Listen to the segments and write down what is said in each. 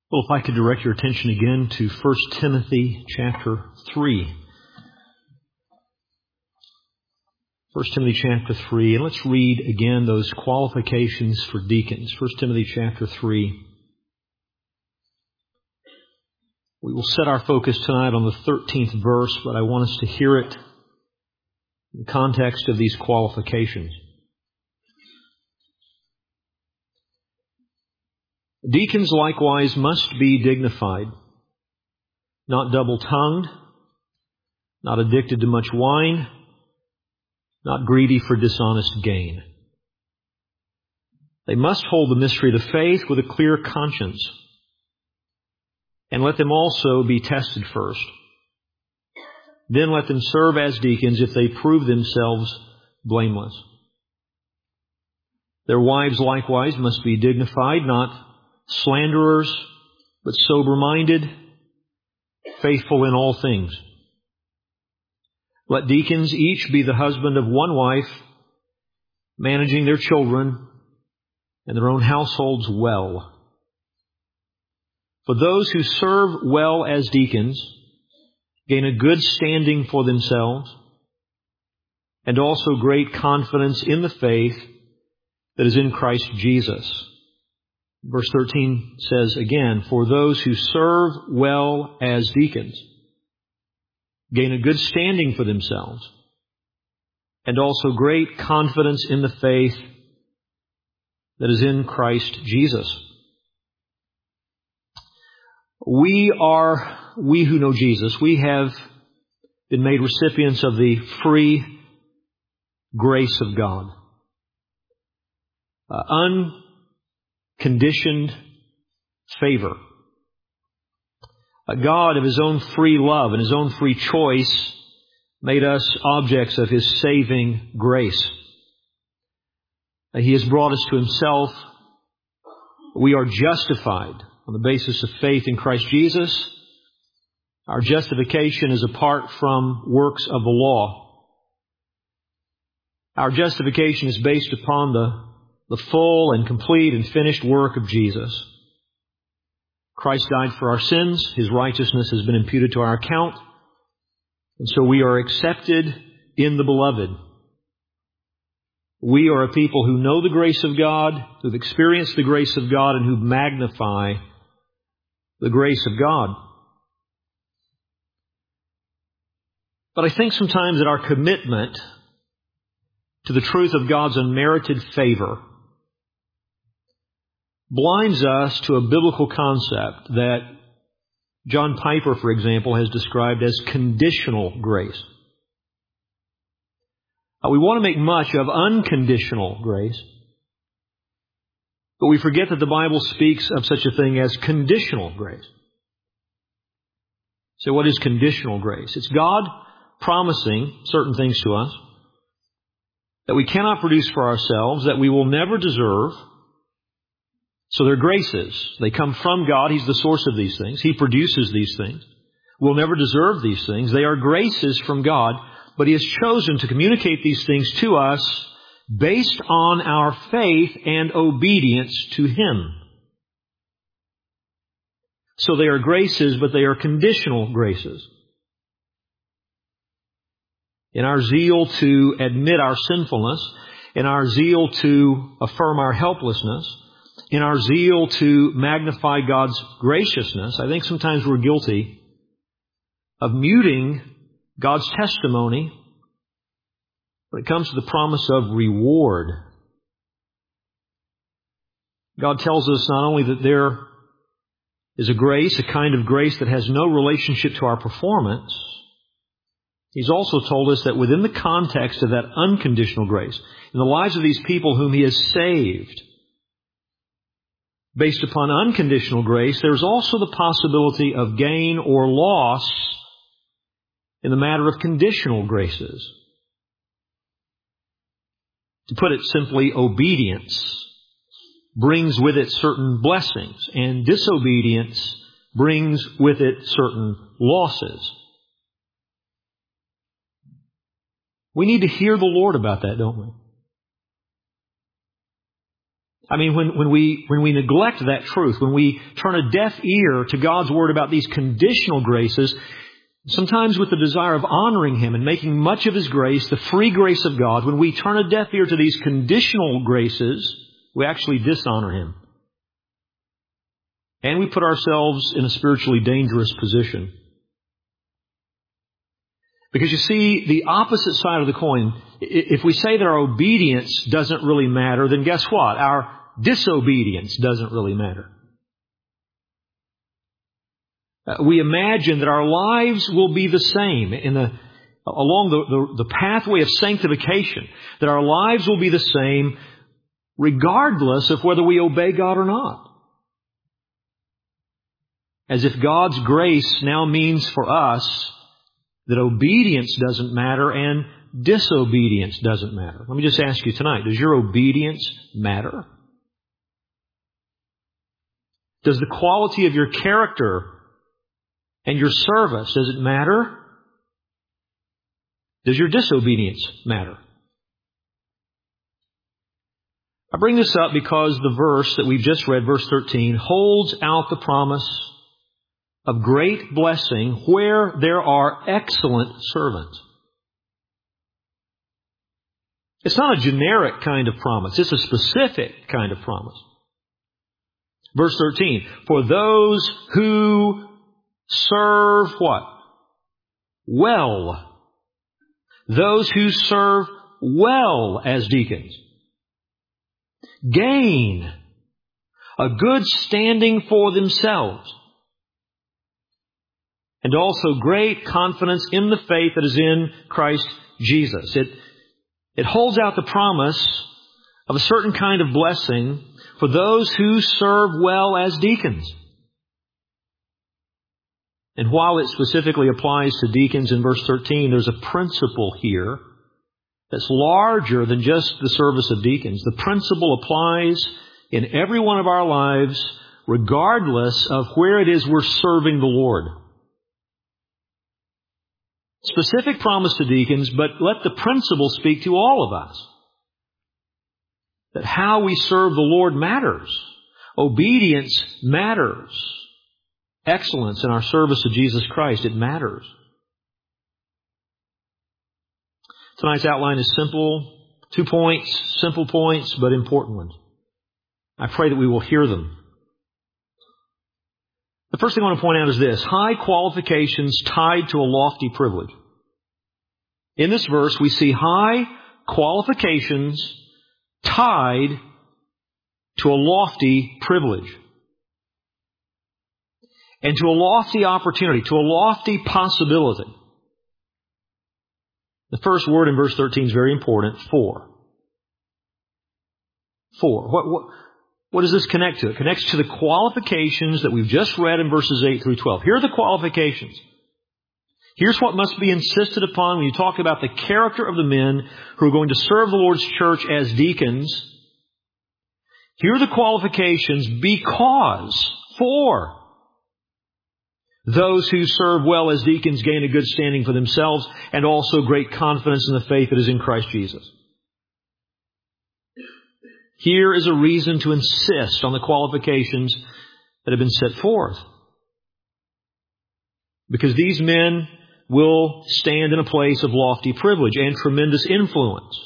Well, if I could direct your attention again to 1 Timothy chapter 3. 1 Timothy chapter 3, and let's read again those qualifications for deacons. 1 Timothy chapter 3. We will set our focus tonight on the 13th verse, but I want us to hear it in the context of these qualifications. Deacons likewise must be dignified, not double-tongued, not addicted to much wine, not greedy for dishonest gain. They must hold the mystery of the faith with a clear conscience, and let them also be tested first. Then let them serve as deacons if they prove themselves blameless. Their wives likewise must be dignified, not slanderers, but sober-minded, faithful in all things. Let deacons each be the husband of one wife, managing their children and their own households well. For those who serve well as deacons gain a good standing for themselves and also great confidence in the faith that is in Christ Jesus. Verse 13 says again, for those who serve well as deacons gain a good standing for themselves and also great confidence in the faith that is in Christ Jesus. We who know Jesus, we have been made recipients of the free grace of God. Unconditioned favor. A God of His own free love and His own free choice made us objects of His saving grace. He has brought us to Himself. We are justified on the basis of faith in Christ Jesus. Our justification is apart from works of the law. Our justification is based upon the full and complete and finished work of Jesus. Christ died for our sins. His righteousness has been imputed to our account. And so we are accepted in the Beloved. We are a people who know the grace of God, who've experienced the grace of God, and who magnify the grace of God. But I think sometimes that our commitment to the truth of God's unmerited favor blinds us to a biblical concept that John Piper, for example, has described as conditional grace. We want to make much of unconditional grace, but we forget that the Bible speaks of such a thing as conditional grace. So what is conditional grace? It's God promising certain things to us that we cannot produce for ourselves, that we will never deserve. So they're graces. They come from God. He's the source of these things. He produces these things. We'll never deserve these things. They are graces from God, but He has chosen to communicate these things to us based on our faith and obedience to Him. So they are graces, but they are conditional graces. In our zeal to admit our sinfulness, in our zeal to affirm our helplessness, in our zeal to magnify God's graciousness, I think sometimes we're guilty of muting God's testimony when it comes to the promise of reward. God tells us not only that there is a grace, a kind of grace that has no relationship to our performance, He's also told us that within the context of that unconditional grace, in the lives of these people whom He has saved, based upon unconditional grace, there's also the possibility of gain or loss in the matter of conditional graces. To put it simply, obedience brings with it certain blessings, and disobedience brings with it certain losses. We need to hear the Lord about that, don't we? I mean, when we neglect that truth, when we turn a deaf ear to God's Word about these conditional graces, sometimes with the desire of honoring Him and making much of His grace, the free grace of God, when we turn a deaf ear to these conditional graces, we actually dishonor Him. And we put ourselves in a spiritually dangerous position. Because you see, the opposite side of the coin, if we say that our obedience doesn't really matter, then guess what? Our disobedience doesn't really matter. We imagine that our lives will be the same along the pathway of sanctification, that our lives will be the same regardless of whether we obey God or not. As if God's grace now means for us that obedience doesn't matter and disobedience doesn't matter. Let me just ask you tonight, does your obedience matter? Does the quality of your character and your service, does it matter? Does your disobedience matter? I bring this up because the verse that we've just read, verse 13, holds out the promise of great blessing where there are excellent servants. It's not a generic kind of promise. It's a specific kind of promise. Verse 13, for those who serve what? Well. Those who serve well as deacons gain a good standing for themselves, and also great confidence in the faith that is in Christ Jesus. It holds out the promise of a certain kind of blessing for those who serve well as deacons. And while it specifically applies to deacons in verse 13, there's a principle here that's larger than just the service of deacons. The principle applies in every one of our lives, regardless of where it is we're serving the Lord. Specific promise to deacons, but let the principle speak to all of us. That how we serve the Lord matters. Obedience matters. Excellence in our service to Jesus Christ, it matters. Tonight's outline is simple. 2 points, simple points, but important ones. I pray that we will hear them. The first thing I want to point out is this: high qualifications tied to a lofty privilege. In this verse, we see high qualifications tied to a lofty privilege. And to a lofty opportunity, to a lofty possibility. The first word in verse 13 is very important, for. For. What does this connect to? It connects to the qualifications that we've just read in verses 8 through 12. Here are the qualifications. Here's what must be insisted upon when you talk about the character of the men who are going to serve the Lord's church as deacons. Here are the qualifications because, for, those who serve well as deacons gain a good standing for themselves and also great confidence in the faith that is in Christ Jesus. Here is a reason to insist on the qualifications that have been set forth. Because these men will stand in a place of lofty privilege and tremendous influence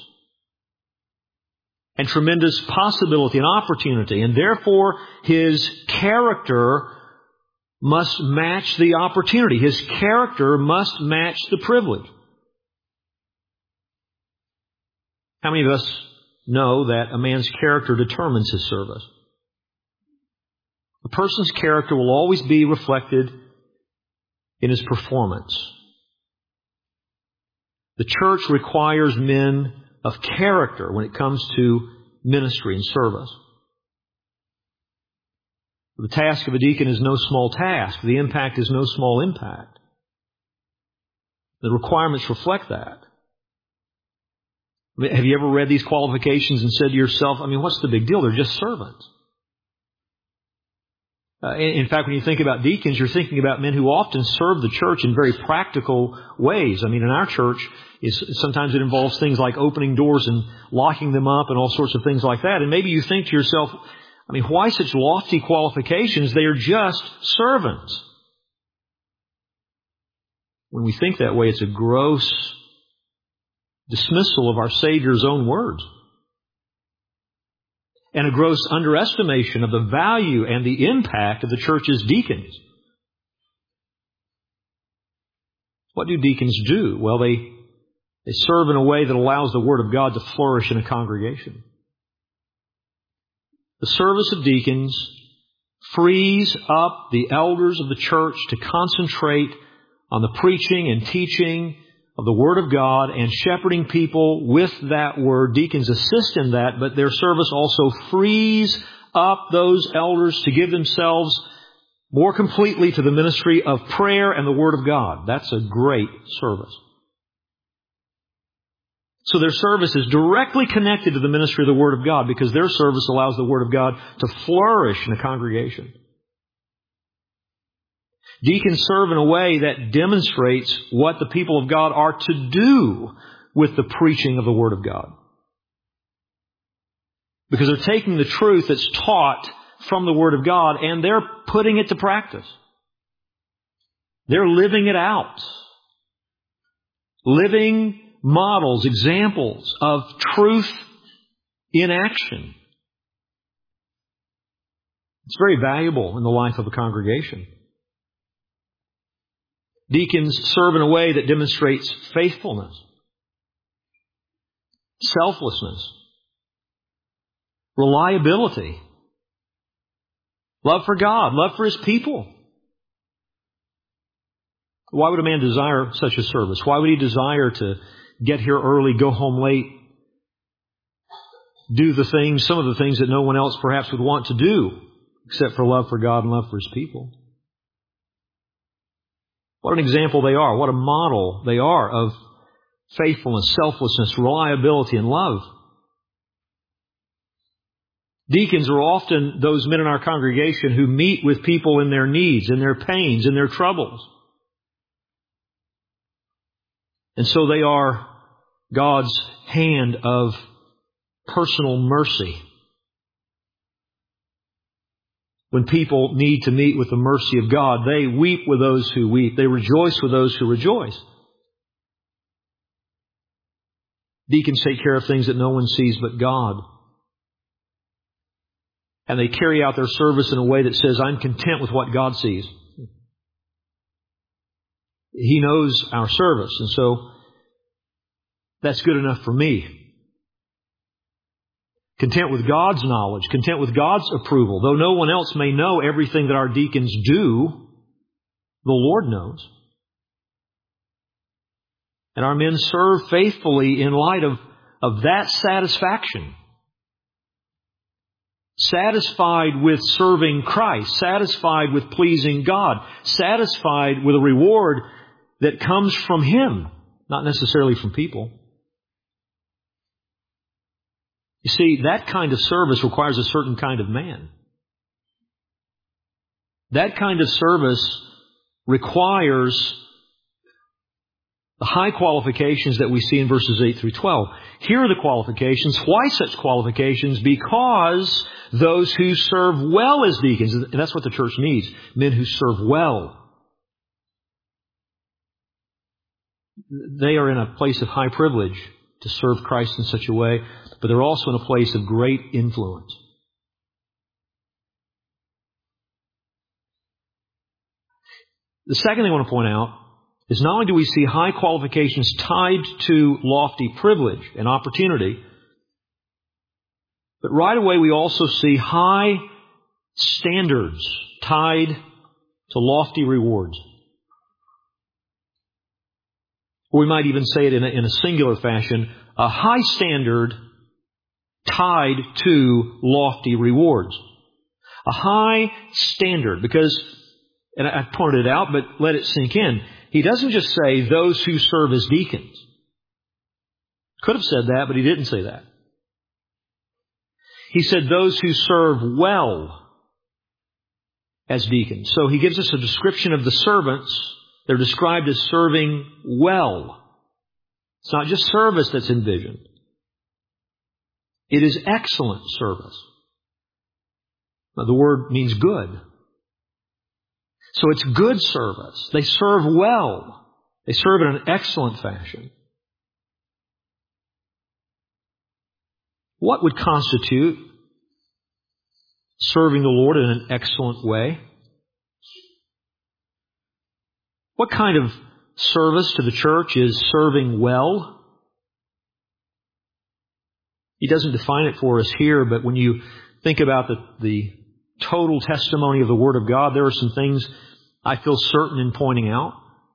and tremendous possibility and opportunity. And therefore, his character must match the opportunity. His character must match the privilege. How many of us know that a man's character determines his service? A person's character will always be reflected in his performance. The church requires men of character when it comes to ministry and service. The task of a deacon is no small task. The impact is no small impact. The requirements reflect that. Have you ever read these qualifications and said to yourself, what's the big deal? They're just servants. In fact, when you think about deacons, you're thinking about men who often serve the church in very practical ways. I mean, in our church, sometimes it involves things like opening doors and locking them up and all sorts of things like that. And maybe you think to yourself, I mean, why such lofty qualifications? They are just servants. When we think that way, it's a gross dismissal of our Savior's own words, and a gross underestimation of the value and the impact of the church's deacons. What do deacons do? Well, they serve in a way that allows the Word of God to flourish in a congregation. The service of deacons frees up the elders of the church to concentrate on the preaching and teaching of the Word of God and shepherding people with that Word. Deacons assist in that, but their service also frees up those elders to give themselves more completely to the ministry of prayer and the Word of God. That's a great service. So their service is directly connected to the ministry of the Word of God because their service allows the Word of God to flourish in a congregation. Deacons serve in a way that demonstrates what the people of God are to do with the preaching of the Word of God. Because they're taking the truth that's taught from the Word of God and they're putting it to practice. They're living it out. Living models, examples of truth in action. It's very valuable in the life of a congregation. Deacons serve in a way that demonstrates faithfulness, selflessness, reliability, love for God, love for His people. Why would a man desire such a service? Why would he desire to get here early, go home late, do some of the things that no one else perhaps would want to do, except for love for God and love for His people? What an example they are. What a model they are of faithfulness, selflessness, reliability, and love. Deacons are often those men in our congregation who meet with people in their needs, in their pains, in their troubles. And so they are God's hand of personal mercy. When people need to meet with the mercy of God, they weep with those who weep. They rejoice with those who rejoice. Deacons take care of things that no one sees but God. And they carry out their service in a way that says, I'm content with what God sees. He knows our service, and so that's good enough for me. Content with God's knowledge, content with God's approval. Though no one else may know everything that our deacons do, the Lord knows. And our men serve faithfully in light of that satisfaction. Satisfied with serving Christ, satisfied with pleasing God, satisfied with a reward that comes from Him, not necessarily from people. You see, that kind of service requires a certain kind of man. That kind of service requires the high qualifications that we see in verses 8 through 12. Here are the qualifications. Why such qualifications? Because those who serve well as deacons, and that's what the church needs, men who serve well. They are in a place of high privilege to serve Christ in such a way, but they're also in a place of great influence. The second thing I want to point out is not only do we see high qualifications tied to lofty privilege and opportunity, but right away we also see high standards tied to lofty rewards. Or we might even say it in a singular fashion, a high standard tied to lofty rewards. A high standard, because, and I pointed it out, but let it sink in. He doesn't just say those who serve as deacons. Could have said that, but he didn't say that. He said those who serve well as deacons. So he gives us a description of the servants. They're described as serving well. It's not just service that's envisioned. It is excellent service. Now, the word means good. So it's good service. They serve well. They serve in an excellent fashion. What would constitute serving the Lord in an excellent way? What kind of service to the church is serving well? He doesn't define it for us here, but when you think about the total testimony of the Word of God, there are some things I feel certain in pointing out.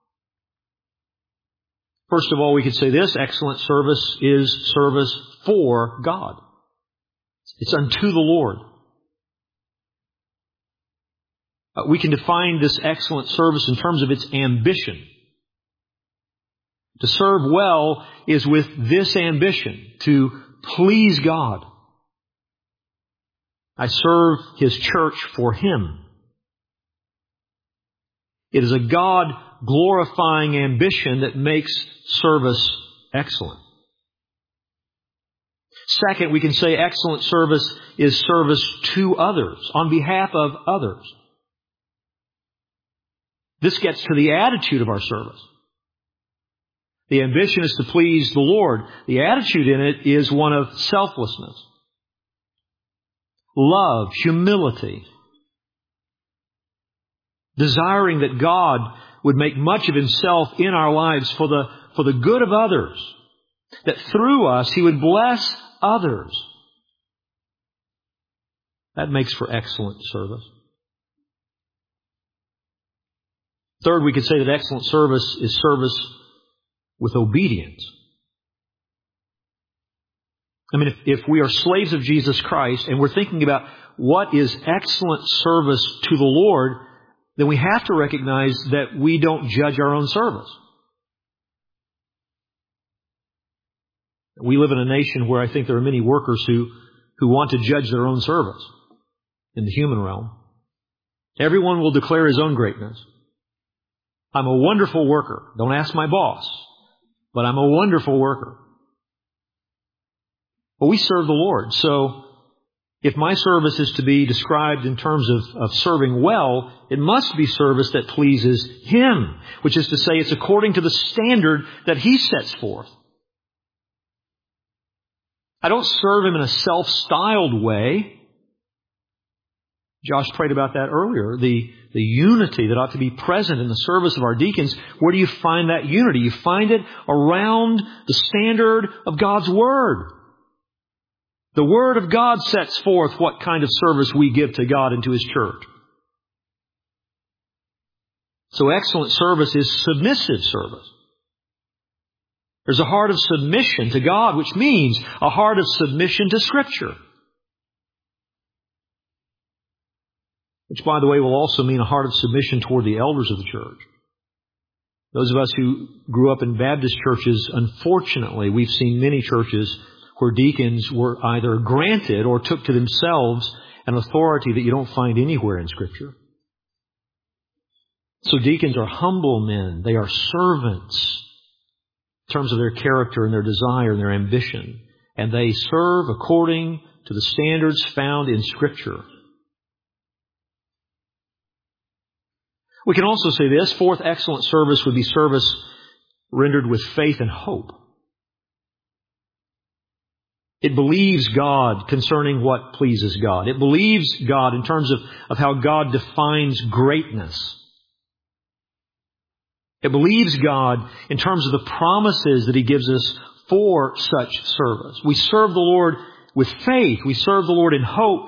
First of all, we could say this: excellent service is service for God. It's unto the Lord. We can define this excellent service in terms of its ambition. To serve well is with this ambition, to please God. I serve His church for Him. It is a God-glorifying ambition that makes service excellent. Second, we can say excellent service is service to others, on behalf of others. This gets to the attitude of our service. The ambition is to please the Lord. The attitude in it is one of selflessness, love, humility, desiring that God would make much of Himself in our lives for the good of others, that through us He would bless others. That makes for excellent service. Third, we could say that excellent service is service with obedience. I mean, if we are slaves of Jesus Christ and we're thinking about what is excellent service to the Lord, then we have to recognize that we don't judge our own service. We live in a nation where I think there are many workers who want to judge their own service in the human realm. Everyone will declare his own greatness. I'm a wonderful worker. Don't ask my boss, but I'm a wonderful worker. But we serve the Lord. So if my service is to be described in terms of serving well, it must be service that pleases Him, which is to say it's according to the standard that He sets forth. I don't serve Him in a self-styled way. Josh prayed about that earlier. The unity that ought to be present in the service of our deacons. Where do you find that unity? You find it around the standard of God's Word. The Word of God sets forth what kind of service we give to God and to His church. So excellent service is submissive service. There's a heart of submission to God, which means a heart of submission to Scripture. Which, by the way, will also mean a heart of submission toward the elders of the church. Those of us who grew up in Baptist churches, unfortunately, we've seen many churches where deacons were either granted or took to themselves an authority that you don't find anywhere in Scripture. So deacons are humble men. They are servants in terms of their character and their desire and their ambition. And they serve according to the standards found in Scripture. We can also say this: fourth, excellent service would be service rendered with faith and hope. It believes God concerning what pleases God. It believes God in terms of how God defines greatness. It believes God in terms of the promises that He gives us for such service. We serve the Lord with faith. We serve the Lord in hope.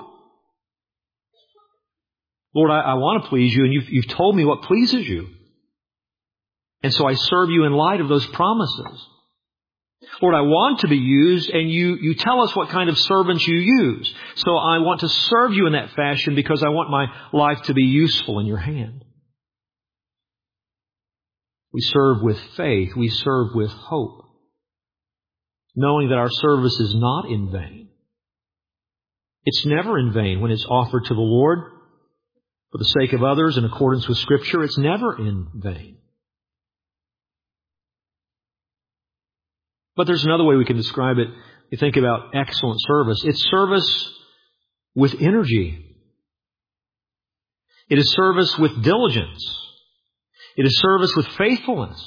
Lord, I want to please You, and you've told me what pleases You. And so I serve You in light of those promises. Lord, I want to be used, and you tell us what kind of servants You use. So I want to serve You in that fashion because I want my life to be useful in Your hand. We serve with faith. We serve with hope, knowing that our service is not in vain. It's never in vain when it's offered to the Lord. for the sake of others in accordance with Scripture, it's never in vain. But there's another way we can describe it. You think about excellent service. It's service with energy. It is service with diligence. It is service with faithfulness.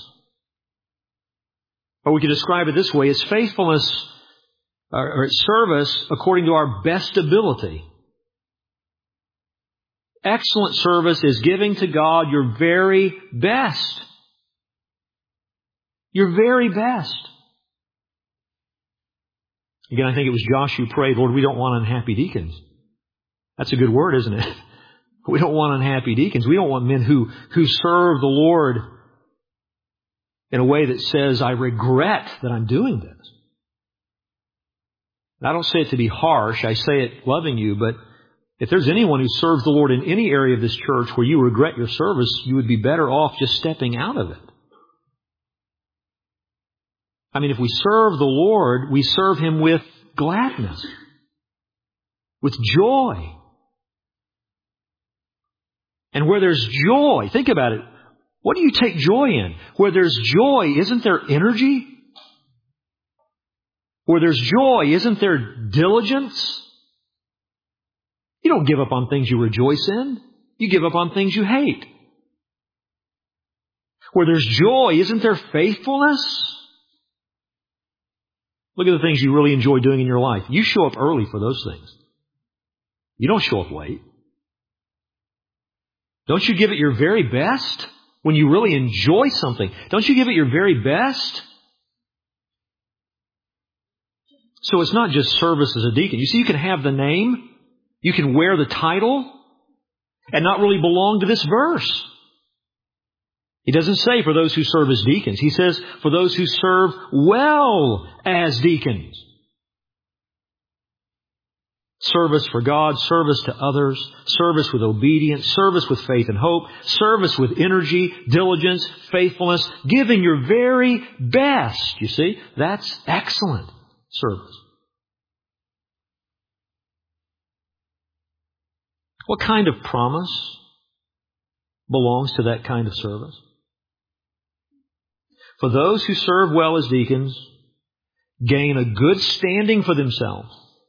Or we can describe it this way. It's faithfulness or it's service according to our best ability. Excellent service is giving to God your very best. Your very best. Again, I think it was Josh who prayed, Lord, we don't want unhappy deacons. That's a good word, isn't it? We don't want unhappy deacons. We don't want men who serve the Lord in a way that says, I regret that I'm doing this. And I don't say it to be harsh. I say it loving you, but if there's anyone who serves the Lord in any area of this church where you regret your service, you would be better off just stepping out of it. I mean, if we serve the Lord, we serve Him with gladness, with joy. And where there's joy, think about it. What do you take joy in? Where there's joy, isn't there energy? Where there's joy, isn't there diligence? You don't give up on things you rejoice in. You give up on things you hate. Where there's joy, isn't there faithfulness? Look at the things you really enjoy doing in your life. You show up early for those things. You don't show up late. Don't you give it your very best when you really enjoy something? Don't you give it your very best? So it's not just service as a deacon. You see, you can have the name, you can wear the title, and not really belong to this verse. He doesn't say for those who serve as deacons. He says for those who serve well as deacons. Service for God, service to others, service with obedience, service with faith and hope, service with energy, diligence, faithfulness, giving your very best. You see, that's excellent service. What kind of promise belongs to that kind of service? For those who serve well as deacons, gain a good standing for themselves,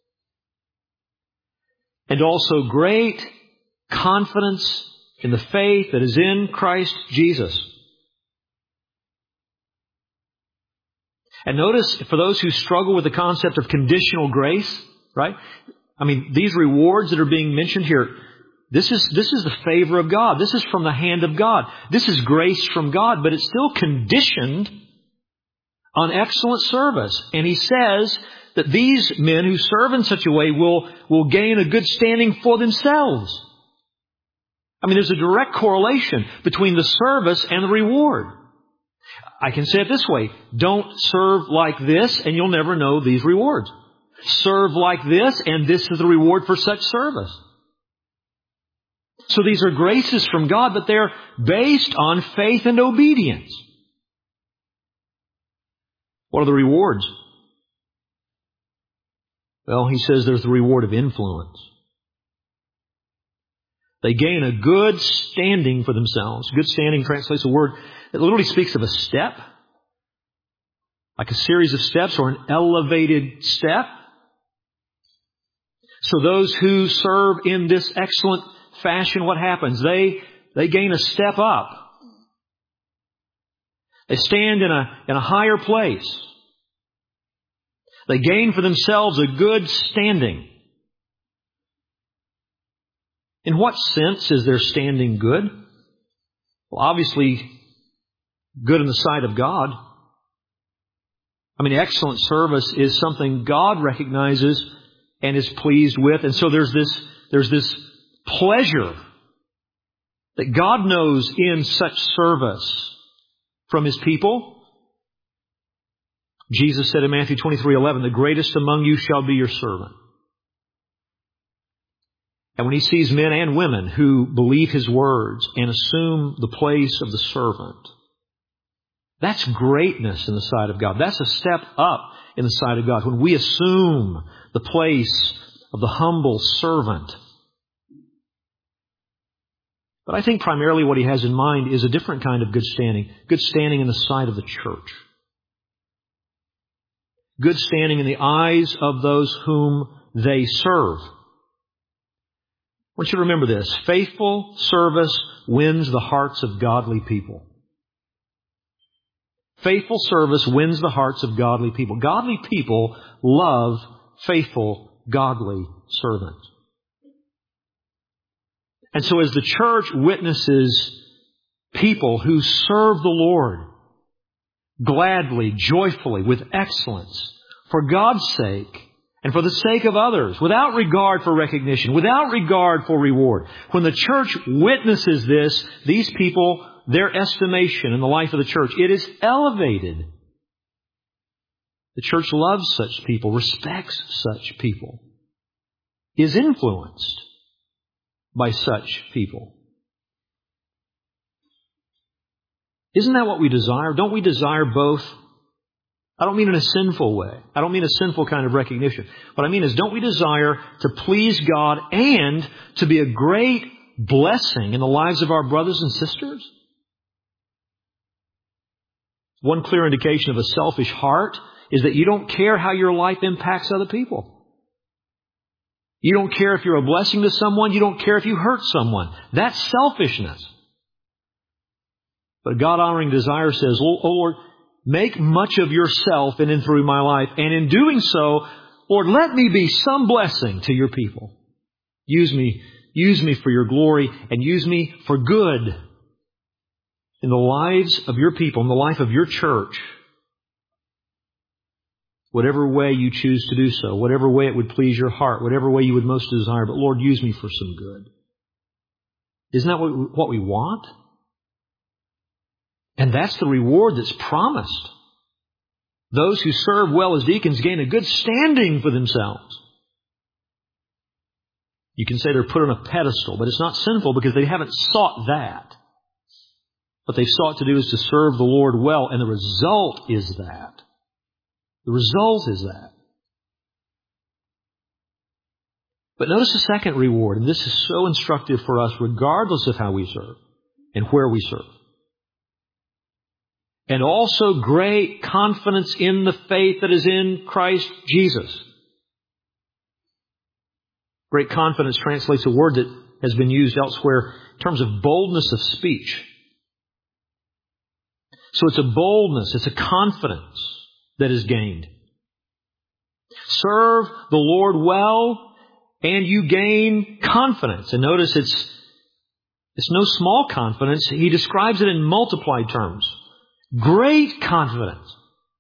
and also great confidence in the faith that is in Christ Jesus. And notice, for those who struggle with the concept of conditional grace, right? I mean, these rewards that are being mentioned here, this is the favor of God. This is from the hand of God. This is grace from God, but it's still conditioned on excellent service. And he says that these men who serve in such a way will gain a good standing for themselves. I mean, there's a direct correlation between the service and the reward. I can say it this way. Don't serve like this and you'll never know these rewards. Serve like this and this is the reward for such service. So these are graces from God, but they're based on faith and obedience. What are the rewards? Well, he says there's the reward of influence. They gain a good standing for themselves. Good standing translates a word that literally speaks of a step, like a series of steps or an elevated step. So those who serve in this excellent fashion, what happens? They gain a step up. They stand in a higher place. They gain for themselves a good standing. In what sense is their standing good? Well, obviously, good in the sight of God. I mean, excellent service is something God recognizes and is pleased with. And so there's this pleasure that God knows in such service from His people. Jesus said in Matthew 23:11, the greatest among you shall be your servant. And when He sees men and women who believe His words and assume the place of the servant, that's greatness in the sight of God. That's a step up in the sight of God. When we assume the place of the humble servant. But I think primarily what he has in mind is a different kind of good standing in the sight of the church. Good standing in the eyes of those whom they serve. I want you to remember this. Faithful service wins the hearts of godly people. Faithful service wins the hearts of godly people. Godly people love faithful, godly servants. And so as the church witnesses people who serve the Lord gladly, joyfully, with excellence, for God's sake and for the sake of others, without regard for recognition, without regard for reward, when the church witnesses this, these people, their estimation in the life of the church, it is elevated. The church loves such people, respects such people, is influenced by such people. Isn't that what we desire? Don't we desire both? I don't mean in a sinful way. I don't mean a sinful kind of recognition. What I mean is, don't we desire to please God and to be a great blessing in the lives of our brothers and sisters? One clear indication of a selfish heart is that you don't care how your life impacts other people. You don't care if you're a blessing to someone. You don't care if you hurt someone. That's selfishness. But a God-honoring desire says, "Oh Lord, make much of yourself in and through my life. And in doing so, Lord, let me be some blessing to your people. Use me for your glory, and use me for good in the lives of your people, in the life of your church. Whatever way you choose to do so, whatever way it would please your heart, whatever way you would most desire. But Lord, use me for some good." Isn't that what we want? And that's the reward that's promised. Those who serve well as deacons gain a good standing for themselves. You can say they're put on a pedestal, but it's not sinful because they haven't sought that. What they've sought to do is to serve the Lord well, and the result is that. The result is that. But notice the second reward, and this is so instructive for us regardless of how we serve and where we serve. And also great confidence in the faith that is in Christ Jesus. Great confidence translates a word that has been used elsewhere in terms of boldness of speech. So it's a boldness, it's a confidence that is gained. Serve the Lord well, and you gain confidence. And notice it's no small confidence. He describes it in multiplied terms. Great confidence.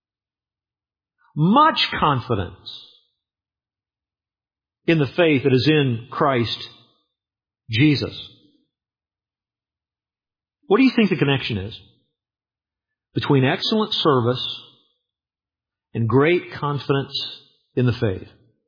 Much confidence in the faith that is in Christ Jesus. What do you think the connection is between excellent service and great confidence in the faith?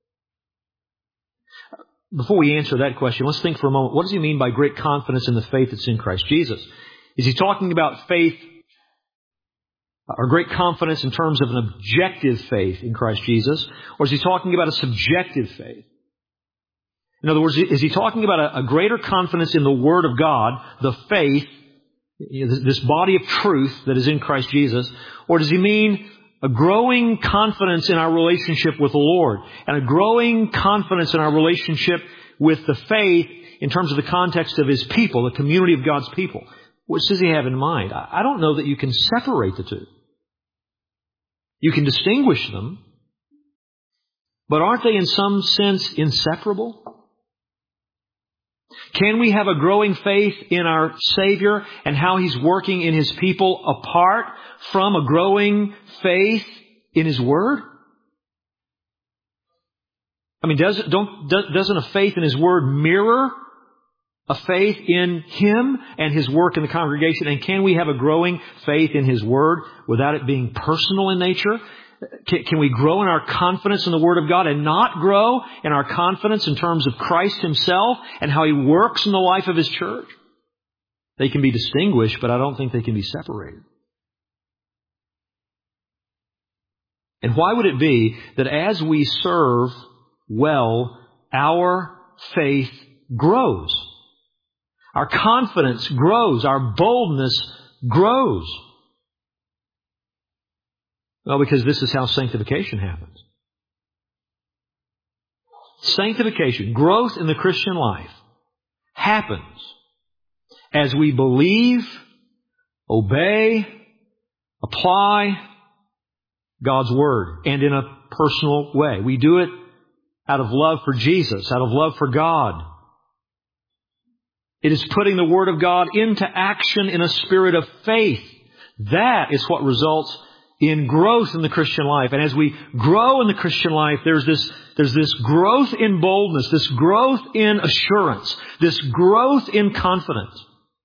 Before we answer that question, let's think for a moment. What does he mean by great confidence in the faith that's in Christ Jesus? Is he talking about faith or great confidence in terms of an objective faith in Christ Jesus? Or is he talking about a subjective faith? In other words, is he talking about a greater confidence in the Word of God, the faith, this body of truth that is in Christ Jesus? Or does he mean a growing confidence in our relationship with the Lord and a growing confidence in our relationship with the faith in terms of the context of His people, the community of God's people? What does he have in mind? I don't know that you can separate the two. You can distinguish them, but aren't they in some sense inseparable? Can we have a growing faith in our Savior and how He's working in His people apart from a growing faith in His Word? I mean, doesn't a faith in His Word mirror a faith in Him and His work in the congregation? And can we have a growing faith in His Word without it being personal in nature? Can we grow in our confidence in the Word of God and not grow in our confidence in terms of Christ Himself and how He works in the life of His church? They can be distinguished, but I don't think they can be separated. And why would it be that as we serve well, our faith grows? Our confidence grows. Our boldness grows. Well, because this is how sanctification happens. Sanctification, growth in the Christian life, happens as we believe, obey, apply God's Word, and in a personal way. We do it out of love for Jesus, out of love for God. It is putting the Word of God into action in a spirit of faith. That is what results in growth in the Christian life. And as we grow in the Christian life, there's this growth in boldness, this growth in assurance, this growth in confidence.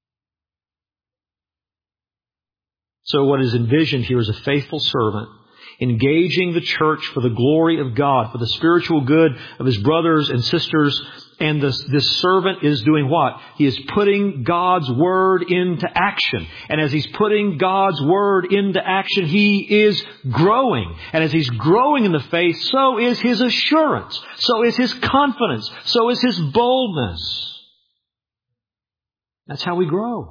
So what is envisioned here is a faithful servant engaging the church for the glory of God, for the spiritual good of his brothers and sisters. And this servant is doing what? He is putting God's Word into action. And as he's putting God's Word into action, he is growing. And as he's growing in the faith, so is his assurance. So is his confidence. So is his boldness. That's how we grow.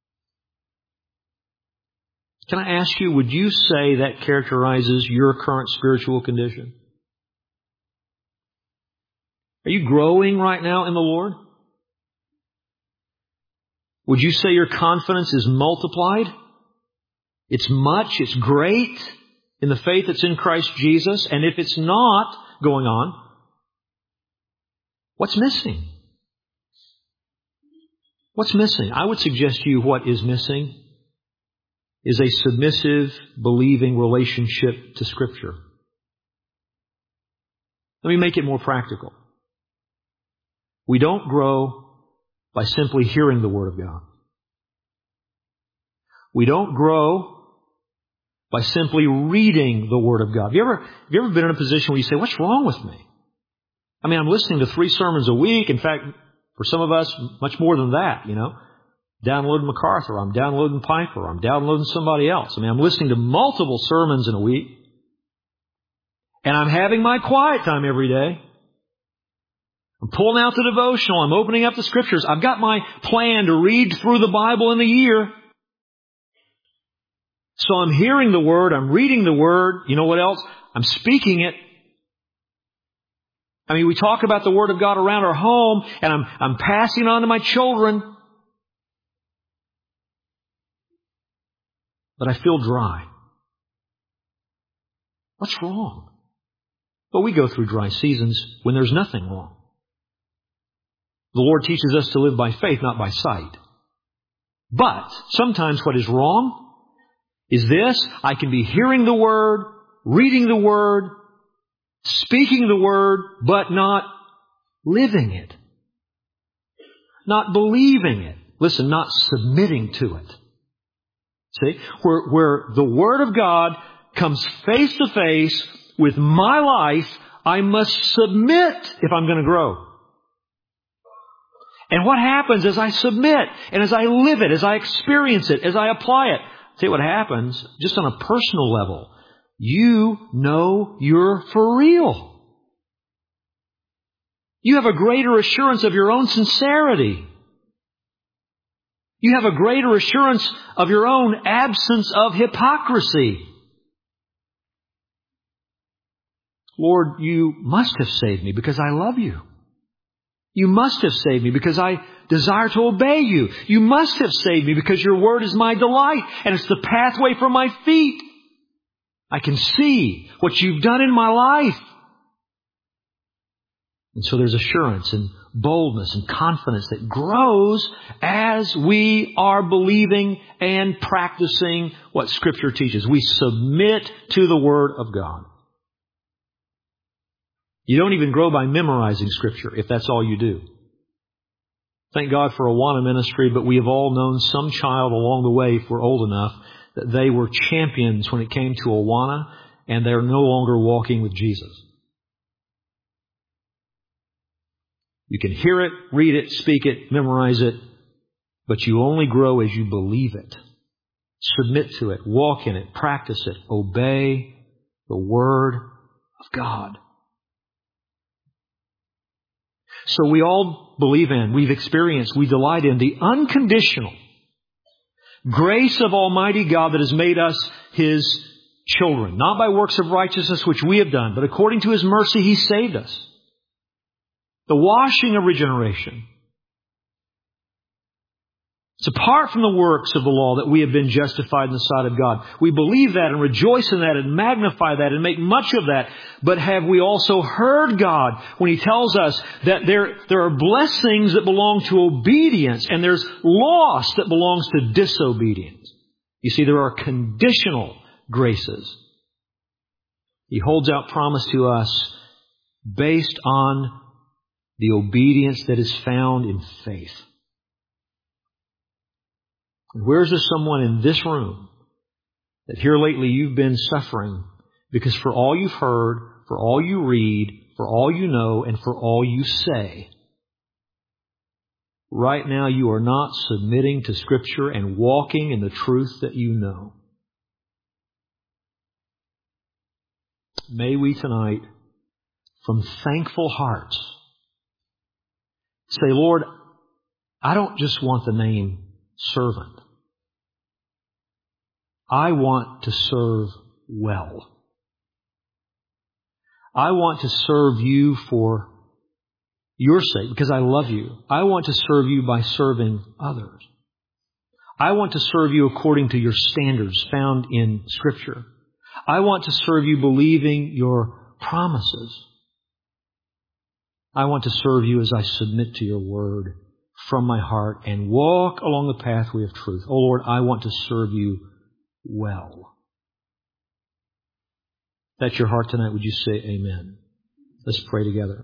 Can I ask you, would you say that characterizes your current spiritual condition? Are you growing right now in the Lord? Would you say your confidence is multiplied? It's much, it's great in the faith that's in Christ Jesus. And if it's not going on, what's missing? What's missing? I would suggest to you what is missing is a submissive, believing relationship to Scripture. Let me make it more practical. We don't grow by simply hearing the Word of God. We don't grow by simply reading the Word of God. Have you ever been in a position where you say, what's wrong with me? I mean, I'm listening to 3 sermons a week. In fact, for some of us, much more than that, Downloading MacArthur, I'm downloading Piper, I'm downloading somebody else. I mean, I'm listening to multiple sermons in a week. And I'm having my quiet time every day. I'm pulling out the devotional, I'm opening up the Scriptures. I've got my plan to read through the Bible in a year. So I'm hearing the Word, I'm reading the Word. You know what else? I'm speaking it. I mean, we talk about the Word of God around our home, and I'm passing on to my children. But I feel dry. What's wrong? Well, we go through dry seasons when there's nothing wrong. The Lord teaches us to live by faith, not by sight. But sometimes what is wrong is this: I can be hearing the Word, reading the Word, speaking the Word, but not living it. Not believing it. Listen, not submitting to it. See, where the Word of God comes face to face with my life, I must submit if I'm going to grow. And what happens as I submit and as I live it, as I experience it, as I apply it? See what happens, just on a personal level. You know you're for real. You have a greater assurance of your own sincerity. You have a greater assurance of your own absence of hypocrisy. Lord, you must have saved me because I love you. You must have saved me because I desire to obey you. You must have saved me because your Word is my delight and it's the pathway for my feet. I can see what you've done in my life. And so there's assurance and boldness and confidence that grows as we are believing and practicing what Scripture teaches. We submit to the Word of God. You don't even grow by memorizing Scripture if that's all you do. Thank God for Awana ministry, but we have all known some child along the way, if we're old enough, that they were champions when it came to Awana, and they're no longer walking with Jesus. You can hear it, read it, speak it, memorize it, but you only grow as you believe it. Submit to it, walk in it, practice it, obey the Word of God. So we all believe in, we've experienced, we delight in the unconditional grace of Almighty God that has made us His children. Not by works of righteousness which we have done, but according to His mercy He saved us. The washing of regeneration. It's apart from the works of the law that we have been justified in the sight of God. We believe that and rejoice in that and magnify that and make much of that. But have we also heard God when He tells us that there are blessings that belong to obedience and there's loss that belongs to disobedience? You see, there are conditional graces. He holds out promise to us based on the obedience that is found in faith. Where is there someone in this room that here lately you've been suffering because for all you've heard, for all you read, for all you know, and for all you say, right now you are not submitting to Scripture and walking in the truth that you know? May we tonight, from thankful hearts, say, Lord, I don't just want the name servant. I want to serve well. I want to serve You for Your sake, because I love You. I want to serve You by serving others. I want to serve You according to Your standards found in Scripture. I want to serve You believing Your promises. I want to serve You as I submit to Your Word from my heart and walk along the pathway of truth. Oh Lord, I want to serve You well. If that's your heart tonight, would you say amen? Let's pray together.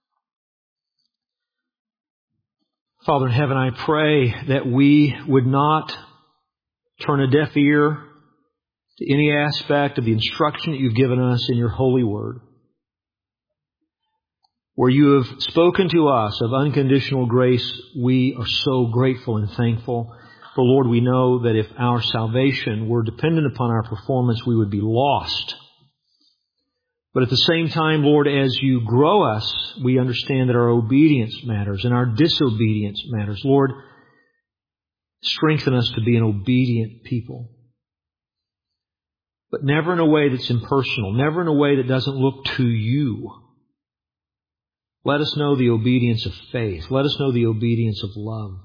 Father in heaven, I pray that we would not turn a deaf ear to any aspect of the instruction that You've given us in Your holy word. Where You have spoken to us of unconditional grace, we are so grateful and thankful. For Lord, we know that if our salvation were dependent upon our performance, we would be lost. But at the same time, Lord, as You grow us, we understand that our obedience matters and our disobedience matters. Lord, strengthen us to be an obedient people. But never in a way that's impersonal, never in a way that doesn't look to You. Let us know the obedience of faith. Let us know the obedience of love.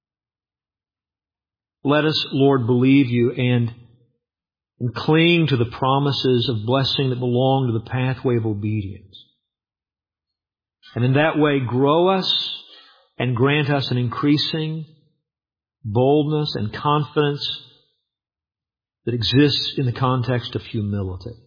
Let us, Lord, believe You and cling to the promises of blessing that belong to the pathway of obedience. And in that way, grow us and grant us an increasing boldness and confidence that exists in the context of humility.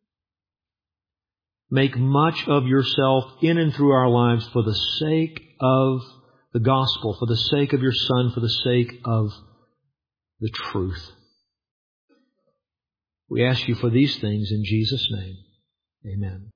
Make much of Yourself in and through our lives for the sake of the gospel, for the sake of Your Son, for the sake of the truth. We ask You for these things in Jesus' name. Amen.